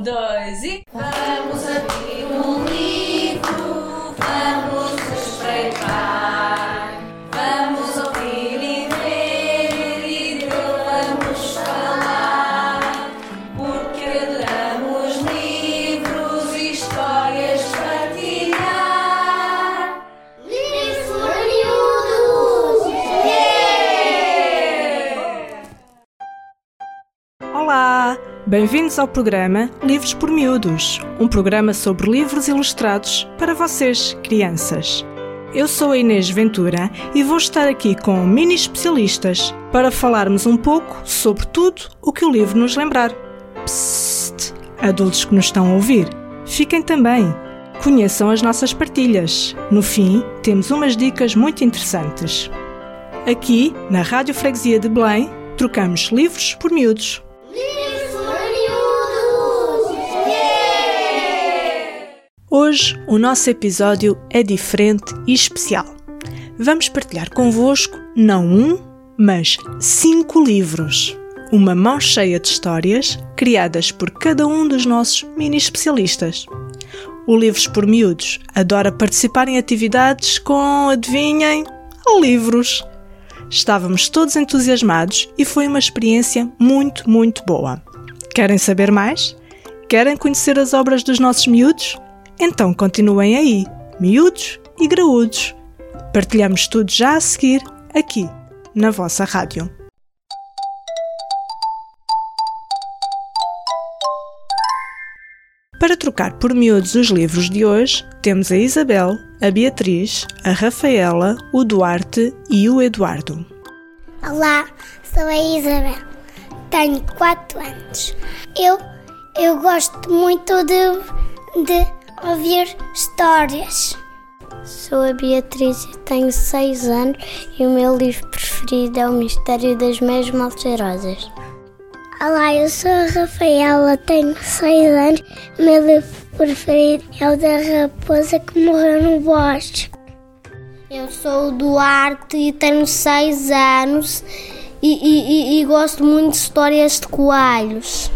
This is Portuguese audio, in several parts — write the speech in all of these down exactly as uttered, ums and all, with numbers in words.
Um, dois e... Vamos abrir um livro, vamos espreitar, vamos ouvir e ver e dele vamos falar, porque adoramos livros e histórias partilhar. Livros por miúdos! Yeah! Olá! Bem-vindos ao programa Livros por Miúdos, um programa sobre livros ilustrados para vocês, crianças. Eu sou a Inês Ventura e vou estar aqui com mini especialistas para falarmos um pouco sobre tudo o que o livro nos lembrar. Psst! Adultos que nos estão a ouvir, fiquem também. Conheçam as nossas partilhas. No fim, temos umas dicas muito interessantes. Aqui, na Rádio Freguesia de Belém, trocamos livros por miúdos. Hoje o nosso episódio é diferente e especial. Vamos partilhar convosco não um, mas cinco livros. Uma mão cheia de histórias criadas por cada um dos nossos mini especialistas. O Livros por Miúdos adora participar em atividades com, adivinhem, livros. Estávamos todos entusiasmados e foi uma experiência muito, muito boa. Querem saber mais? Querem conhecer as obras dos nossos miúdos? Então continuem aí, miúdos e graúdos. Partilhamos tudo já a seguir, aqui, na vossa rádio. Para trocar por miúdos os livros de hoje, temos a Isabel, a Beatriz, a Rafaela, o Duarte e o Eduardo. Olá, sou a Isabel, tenho quatro anos. Eu, eu gosto muito de... de ouvir histórias. Sou a Beatriz e tenho seis anos e o meu livro preferido é O Mistério das Meias Malteirosas. Olá, eu sou a Rafaela, tenho seis anos e o meu livro preferido é o da raposa que morreu no bosque. Eu sou o Duarte e tenho seis anos e, e, e, e gosto muito de histórias de coelhos.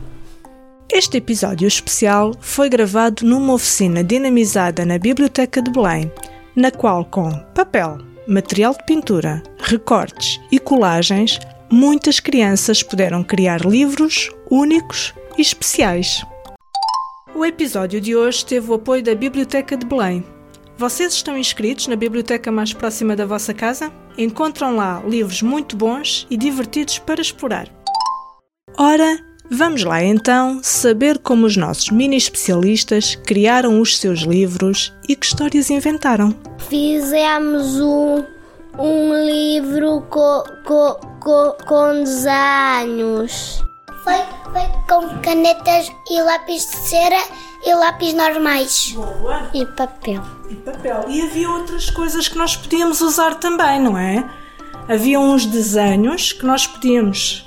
Este episódio especial foi gravado numa oficina dinamizada na Biblioteca de Belém, na qual, com papel, material de pintura, recortes e colagens, muitas crianças puderam criar livros únicos e especiais. O episódio de hoje teve o apoio da Biblioteca de Belém. Vocês estão inscritos na biblioteca mais próxima da vossa casa? Encontram lá livros muito bons e divertidos para explorar. Ora, vamos lá então saber como os nossos mini especialistas criaram os seus livros e que histórias inventaram. Fizemos um, um livro co, co, co, com desenhos. Foi feito com canetas e lápis de cera e lápis normais. Boa! E papel. E papel. E havia outras coisas que nós podíamos usar também, não é? Havia uns desenhos que nós podíamos...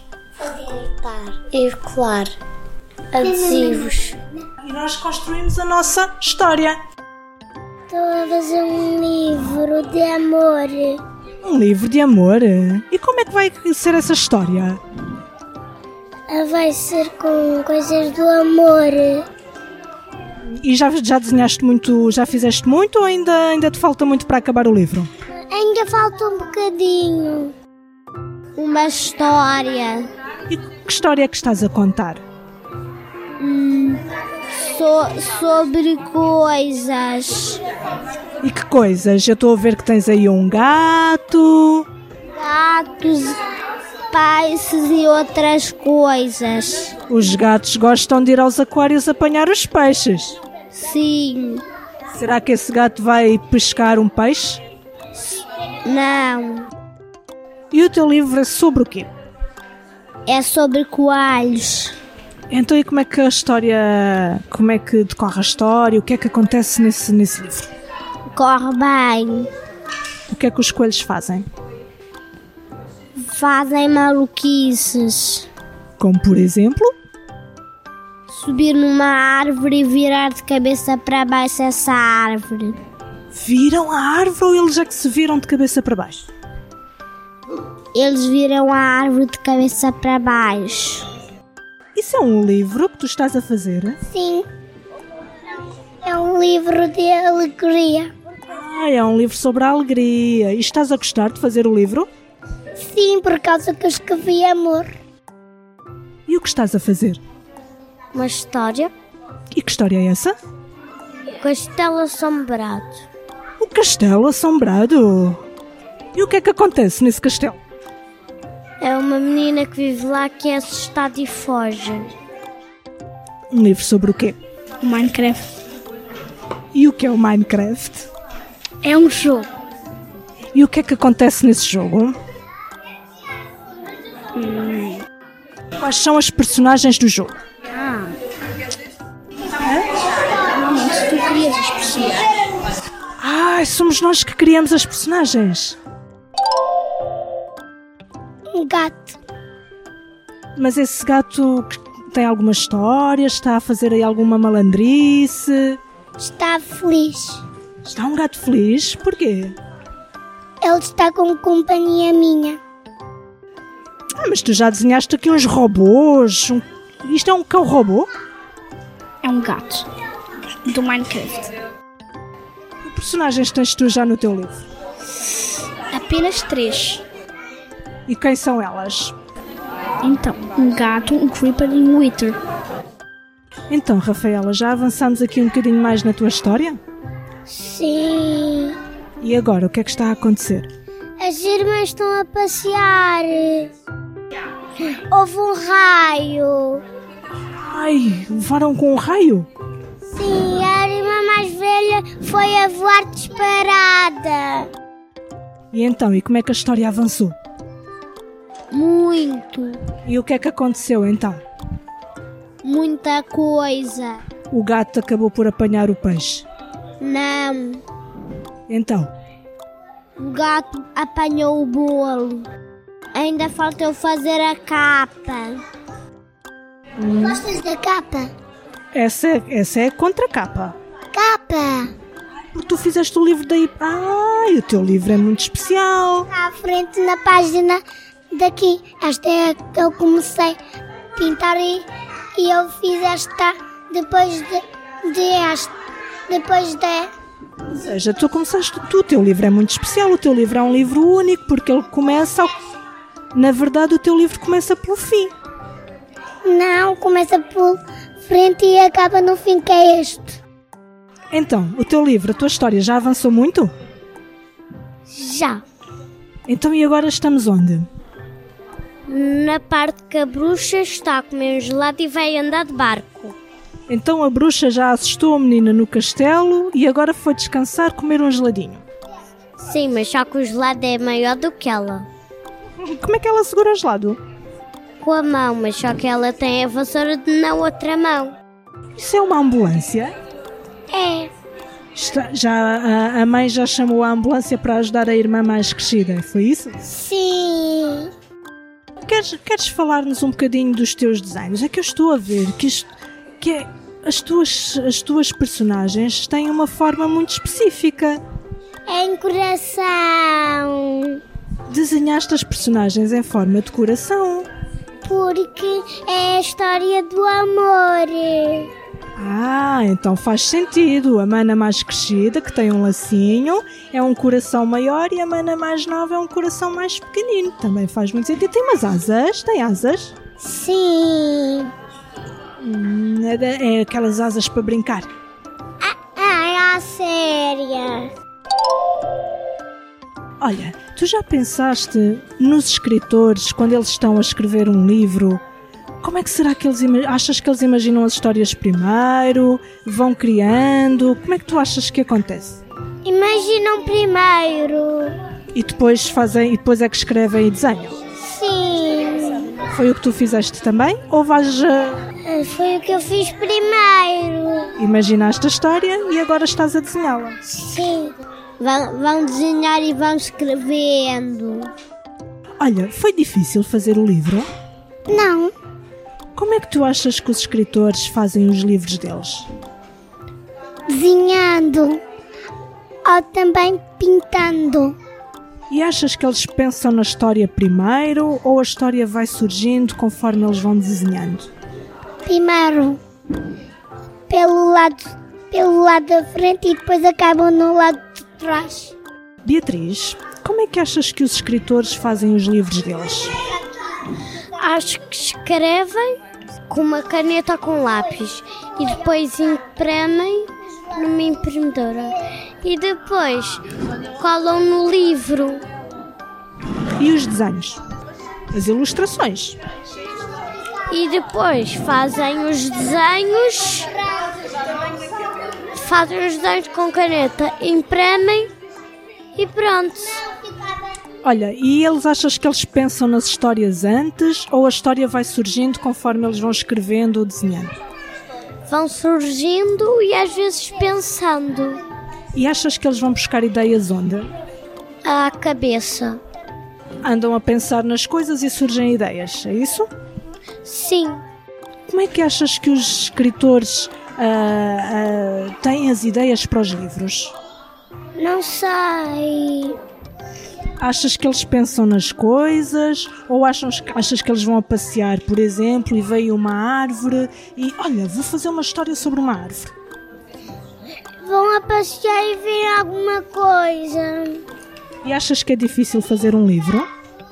E colar adesivos. E nós construímos a nossa história. Estou a fazer um livro de amor. Um livro de amor? E como é que vai ser essa história? Vai ser com coisas do amor. E já, já desenhaste muito, já fizeste muito ou ainda, ainda te falta muito para acabar o livro? Ainda falta um bocadinho. Uma história. E que história é que estás a contar? Hum, so, sobre coisas. E que coisas? Eu estou a ver que tens aí um gato. Gatos, peixes e outras coisas. Os gatos gostam de ir aos aquários apanhar os peixes. Sim. Será que esse gato vai pescar um peixe? Não. E o teu livro é sobre o quê? É sobre coelhos. Então e como é que a história, como é que decorre a história? O que é que acontece nesse, nesse livro? Corre bem. O que é que os coelhos fazem? Fazem maluquices. Como por exemplo? Subir numa árvore e virar de cabeça para baixo essa árvore. Viram a árvore ou eles é que se viram de cabeça para baixo? Eles viram a árvore de cabeça para baixo. Isso é um livro que tu estás a fazer? Sim. É um livro de alegria. Ah, é um livro sobre a alegria. E estás a gostar de fazer o livro? Sim, por causa que eu escrevi amor. E o que estás a fazer? Uma história. E que história é essa? Castelo Assombrado. O Castelo Assombrado. E o que é que acontece nesse castelo? É uma menina que vive lá que é assustada e foge. Um livro sobre o quê? Minecraft. E o que é o Minecraft? É um jogo. E o que é que acontece nesse jogo? Hum. Quais são as personagens do jogo? Ah. Normalmente tu crias as personagens. Ah, somos nós que criamos as personagens. Um gato. Mas esse gato tem alguma história? Está a fazer aí alguma malandrice? Está feliz. Está um gato feliz? Porquê? Ele está com companhia minha. Ah, mas tu já desenhaste aqui uns robôs. Um... Isto é um cão robô? É um gato. Do Minecraft. Que personagens tens tu já no teu livro? Apenas três. E quem são elas? Então, um gato, um creeper e um wither. Então, Rafaela, já avançamos aqui um bocadinho mais na tua história? Sim. E agora, o que é que está a acontecer? As irmãs estão a passear. Houve um raio. Ai, levaram com um raio? Sim, a irmã mais velha foi a voar disparada. E então, e como é que a história avançou? Muito. E o que é que aconteceu então? Muita coisa. O gato acabou por apanhar o peixe. Não. Então? O gato apanhou o bolo. Ainda falta eu fazer a capa. Hum. Gostas da capa? Essa é, essa é a contracapa. Capa! Porque tu fizeste o livro daí... Ai, o teu livro é muito especial. Está à frente na página daqui. Esta é a que eu comecei a pintar e, e eu fiz esta depois de, de esta. Depois de... Ou seja, tu começaste... Tu, o teu livro é muito especial. O teu livro é um livro único porque ele começa... Na verdade, o teu livro começa pelo fim. Não, começa por frente e acaba no fim, que é este. Então, o teu livro, a tua história já avançou muito? Já. Então, e agora estamos onde? Na parte que a bruxa está a comer um gelado e vai andar de barco. Então a bruxa já assustou a menina no castelo e agora foi descansar, comer um geladinho. Sim, mas só que o gelado é maior do que ela. Como é que ela segura o gelado? Com a mão, mas só que ela tem a vassoura na outra mão. Isso é uma ambulância? É. Está, já, a, a mãe já chamou a ambulância para ajudar a irmã mais crescida, foi isso? Sim. Queres, queres falar-nos um bocadinho dos teus desenhos? É que eu estou a ver que, isto, que é, as, tuas, as tuas personagens têm uma forma muito específica. É em coração. Desenhaste as personagens em forma de coração. Porque é a história do amor. Ah, então faz sentido. A mana mais crescida, que tem um lacinho, é um coração maior e a mana mais nova é um coração mais pequenino. Também faz muito sentido. Tem umas asas? Tem asas? Sim. Hum, é, é aquelas asas para brincar. Ah, ah, é a séria. Olha, tu já pensaste nos escritores, quando eles estão a escrever um livro, como é que será que eles... Achas que eles imaginam as histórias primeiro? Vão criando? Como é que tu achas que acontece? Imaginam primeiro. E depois fazem, e depois é que escrevem e desenham? Sim. Foi o que tu fizeste também? Ou vais... Uh, Foi o que eu fiz primeiro. imaginaste a história e agora estás a desenhá-la? Sim. Vão, vão desenhar e vão escrevendo. Olha, foi difícil fazer o livro? Não. Como é que tu achas que os escritores fazem os livros deles? Desenhando. Ou também pintando. E achas que eles pensam na história primeiro ou a história vai surgindo conforme eles vão desenhando? primeiro pelo lado, pelo lado da frente e depois acabam no lado de trás. Beatriz, como é que achas que os escritores fazem os livros deles? Acho que escrevem com uma caneta ou com lápis e depois imprimem numa imprimidora e depois colam no livro. E os desenhos? As ilustrações? E depois fazem os desenhos, fazem os desenhos com caneta, imprimem e pronto. Olha, e eles achas que eles pensam nas histórias antes ou a história vai surgindo conforme eles vão escrevendo ou desenhando? Vão surgindo e às vezes pensando. E achas que eles vão buscar ideias onde? À cabeça. Andam a pensar nas coisas e surgem ideias, é isso? Sim. Como é que achas que os escritores ah, ah, têm as ideias para os livros? Não sei. Achas que eles pensam nas coisas ou achas, achas que eles vão a passear, por exemplo, e veio uma árvore e, olha, vou fazer uma história sobre uma árvore? Vão a passear e ver alguma coisa. E achas que é difícil fazer um livro?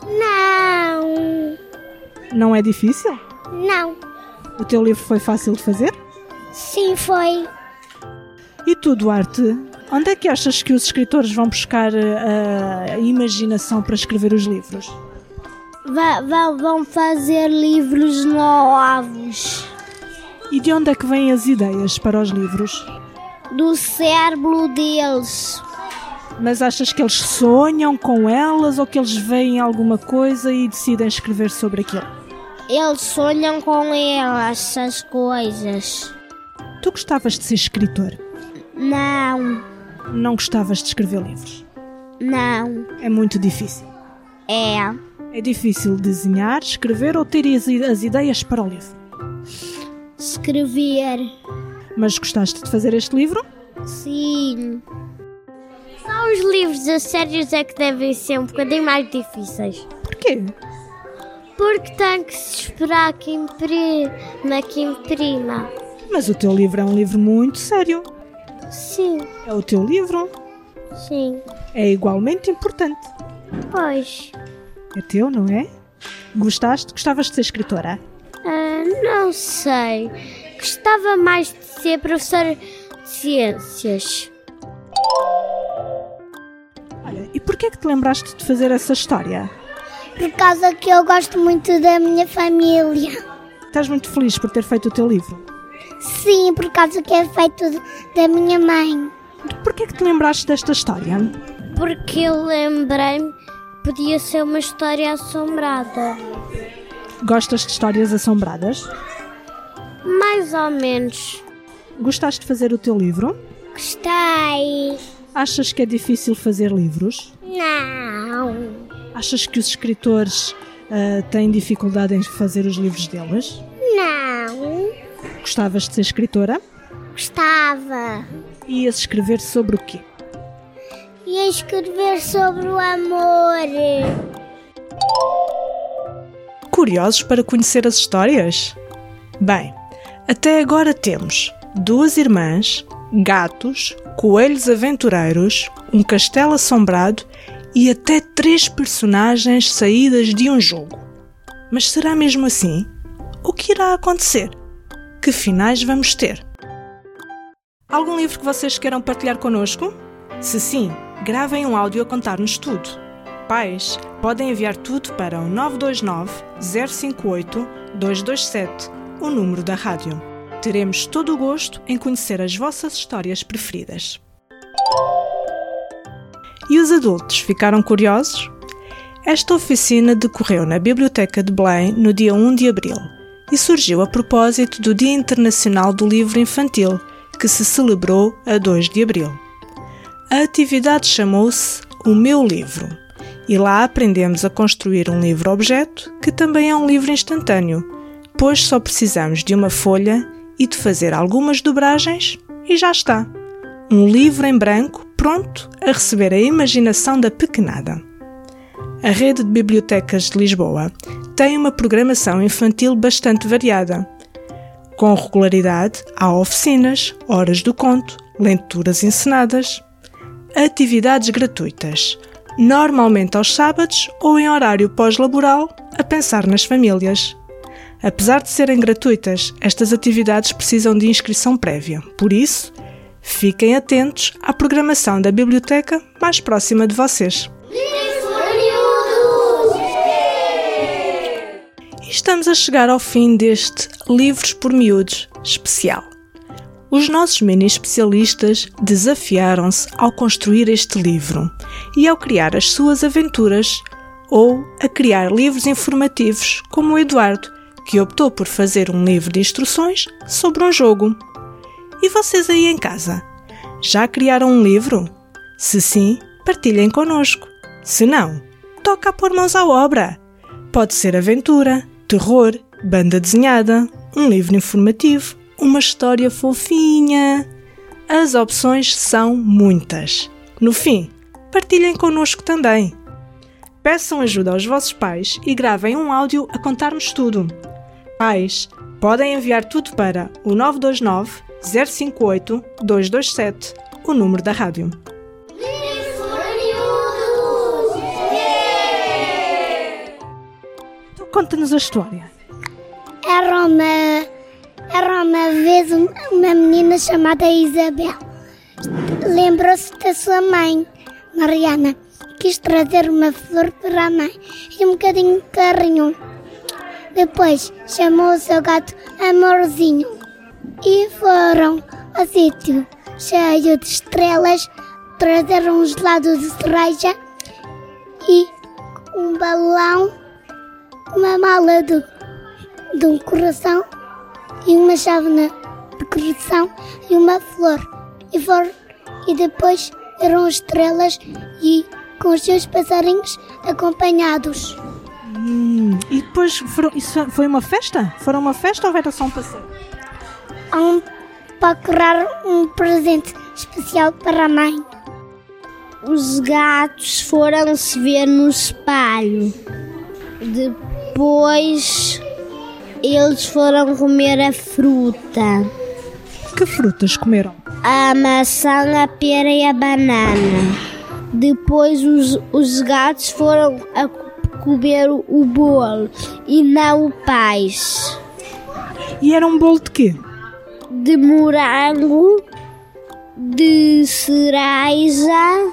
Não. Não é difícil? Não. O teu livro foi fácil de fazer? Sim, foi. E tu, Duarte, onde é que achas que os escritores vão buscar a, a imaginação para escrever os livros? Va- va- vão fazer livros novos. E de onde é que vêm as ideias para os livros? Do cérebro deles. Mas achas que eles sonham com elas ou que eles veem alguma coisa e decidem escrever sobre aquilo? Eles sonham com elas, essas coisas. Tu gostavas de ser escritor? Não, Não gostavas de escrever livros? não. É muito difícil. É. É difícil desenhar, escrever ou ter as as ideias para o livro. Escrever. Mas gostaste de fazer este livro? Sim. Só os livros a sérios é que devem ser um bocadinho mais difíceis. Porquê? Porque tem que se esperar que imprima, que imprima. Mas o teu livro é um livro muito sério. Sim, É o teu livro. sim. É igualmente importante. Pois. É teu, não é? Gostaste? Gostavas de ser escritora? Ah, não sei. Gostava mais de ser professora de ciências. Olha, e porquê é que te lembraste de fazer essa história? Por causa que eu gosto muito da minha família. Estás muito feliz por ter feito o teu livro? Sim, por causa que é feito de- da minha mãe. Porquê é que te lembraste desta história? Porque eu lembrei-me que podia ser uma história assombrada. Gostas de histórias assombradas? Mais ou menos. Gostaste de fazer o teu livro? Gostei. Achas que é difícil fazer livros? Não. Achas que os escritores ah, têm dificuldade em fazer os livros deles? Não. Gostavas de ser escritora? Gostava. Ias escrever sobre o quê? Ia escrever sobre o amor. Curiosos para conhecer as histórias? Bem, até agora temos duas irmãs, gatos, coelhos aventureiros, um castelo assombrado e até três personagens saídas de um jogo. Mas será mesmo assim? O que irá acontecer? Que finais vamos ter? Algum livro que vocês queiram partilhar connosco? Se sim, gravem um áudio a contar-nos tudo. Pais, podem enviar tudo para o nove dois nove, zero cinco oito, dois dois sete, o número da rádio. Teremos todo o gosto em conhecer as vossas histórias preferidas. E os adultos ficaram curiosos? Esta oficina decorreu na Biblioteca de Belém no dia um de abril e surgiu a propósito do Dia Internacional do Livro Infantil, que se celebrou a dois de abril. A atividade chamou-se O Meu Livro e lá aprendemos a construir um livro-objeto que também é um livro instantâneo, pois só precisamos de uma folha e de fazer algumas dobragens e já está. Um livro em branco pronto a receber a imaginação da pequenada. A Rede de Bibliotecas de Lisboa tem uma programação infantil bastante variada. Com regularidade, há oficinas, horas do conto, leituras encenadas, atividades gratuitas, normalmente aos sábados ou em horário pós-laboral, a pensar nas famílias. Apesar de serem gratuitas, estas atividades precisam de inscrição prévia. Por isso, fiquem atentos à programação da biblioteca mais próxima de vocês. E estamos a chegar ao fim deste Livros por Miúdos especial. Os nossos mini-especialistas desafiaram-se ao construir este livro e ao criar as suas aventuras ou a criar livros informativos como o Eduardo, que optou por fazer um livro de instruções sobre um jogo. E vocês aí em casa? Já criaram um livro? Se sim, partilhem connosco. Se não, toca a pôr mãos à obra. Pode ser aventura, terror, banda desenhada, um livro informativo, uma história fofinha. As opções são muitas. No fim, partilhem connosco também. Peçam ajuda aos vossos pais e gravem um áudio a contar-nos tudo. Pais, podem enviar tudo para o nove dois nove, zero cinco oito, dois dois sete, o número da rádio. Então conta-nos a história. Era uma, era uma vez uma menina chamada Isabel. Lembrou-se da sua mãe, Mariana. Quis trazer uma flor para a mãe e um bocadinho de carinho. Depois chamou o seu gato Amorzinho e foram ao sítio cheio de estrelas, trazeram um gelado de cereja e um balão, uma mala de, de um coração e uma chávena de coração e uma flor. E, foram, e depois eram estrelas e com os seus passarinhos acompanhados. Hum, e depois foram, isso foi uma festa? Foram uma festa ou era só um passeio? Um, para procurar um presente especial para a mãe. Os gatos foram se ver no espelho. Depois eles foram comer a fruta. Que frutas comeram? A maçã, a pera e a banana. Depois os, os gatos foram a comer o, o bolo e não o peixe. E era um bolo de quê? De morango, de cereja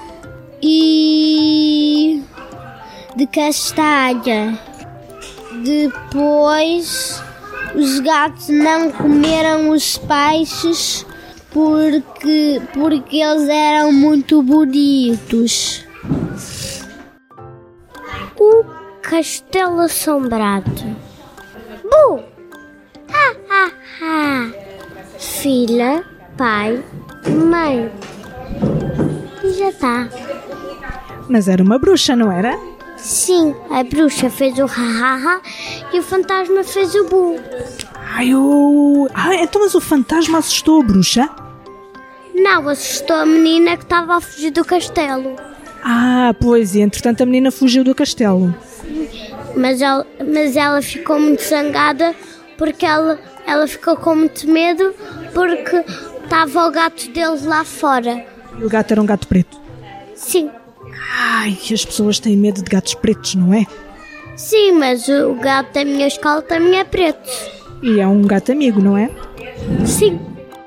e de castanha. Depois os gatos não comeram os peixes porque, porque eles eram muito bonitos. O Castelo Assombrado. Bu! Ha, ha, ha! Filha, pai, mãe. E já tá. Mas era uma bruxa, não era? Sim, a bruxa fez o ha-ha-ha e o fantasma fez o bu. Ai, o... ah, então mas o fantasma assustou a bruxa? Não, assustou a menina que estava a fugir do castelo. Ah, pois, e entretanto a menina fugiu do castelo. Mas ela, mas ela ficou muito zangada porque ela, ela ficou com muito medo porque estava o gato deles lá fora. E o gato era um gato preto? Sim. Ai, as pessoas têm medo de gatos pretos, não é? Sim, mas o gato da minha escola também é preto. E é um gato amigo, não é? Sim.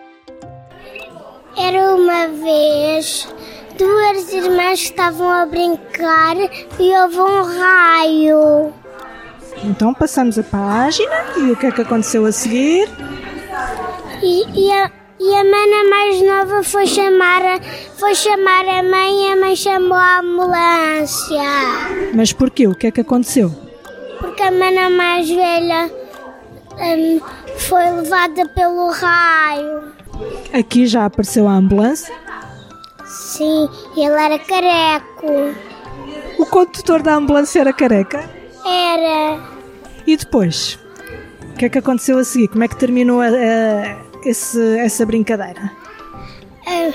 Era uma vez duas irmãs que estavam a brincar e houve um raio. Então passamos a página e o que é que aconteceu a seguir? E, e, a, e a mana mais nova foi chamar, a, foi chamar a mãe e a mãe chamou a ambulância. Mas porquê? O que é que aconteceu? Porque a mana mais velha um, foi levada pelo raio. Aqui já apareceu a ambulância? Sim, ele era careco. O condutor da ambulância era careca? Era. E depois? O que é que aconteceu a seguir? Como é que terminou a, a, esse, essa brincadeira? A,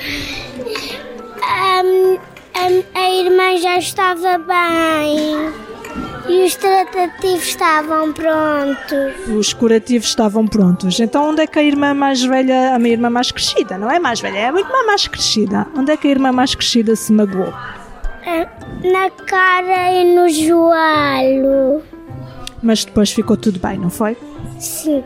a, a, a irmã já estava bem. E os tratativos estavam prontos. Os curativos estavam prontos. Então onde é que a irmã mais velha, a minha irmã mais crescida, não é mais velha, é a irmã mais crescida. Onde é que a irmã mais crescida se magoou? Na cara e no joelho. Mas depois ficou tudo bem, não foi? Sim.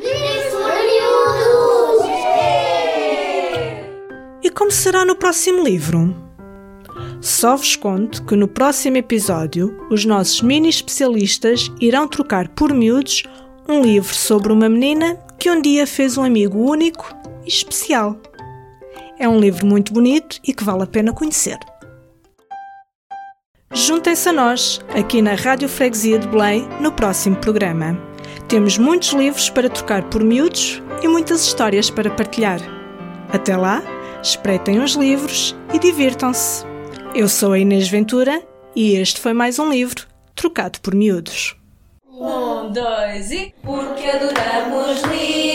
E como será no próximo livro? Só vos conto que no próximo episódio os nossos mini especialistas irão trocar por miúdos um livro sobre uma menina que um dia fez um amigo único e especial. É um livro muito bonito e que vale a pena conhecer. Juntem-se a nós, aqui na Rádio Freguesia de Belém, no próximo programa. Temos muitos livros para trocar por miúdos e muitas histórias para partilhar. Até lá, espreitem os livros e divirtam-se. Eu sou a Inês Ventura e este foi mais um livro trocado por miúdos. Um, dois e... Porque adoramos livros.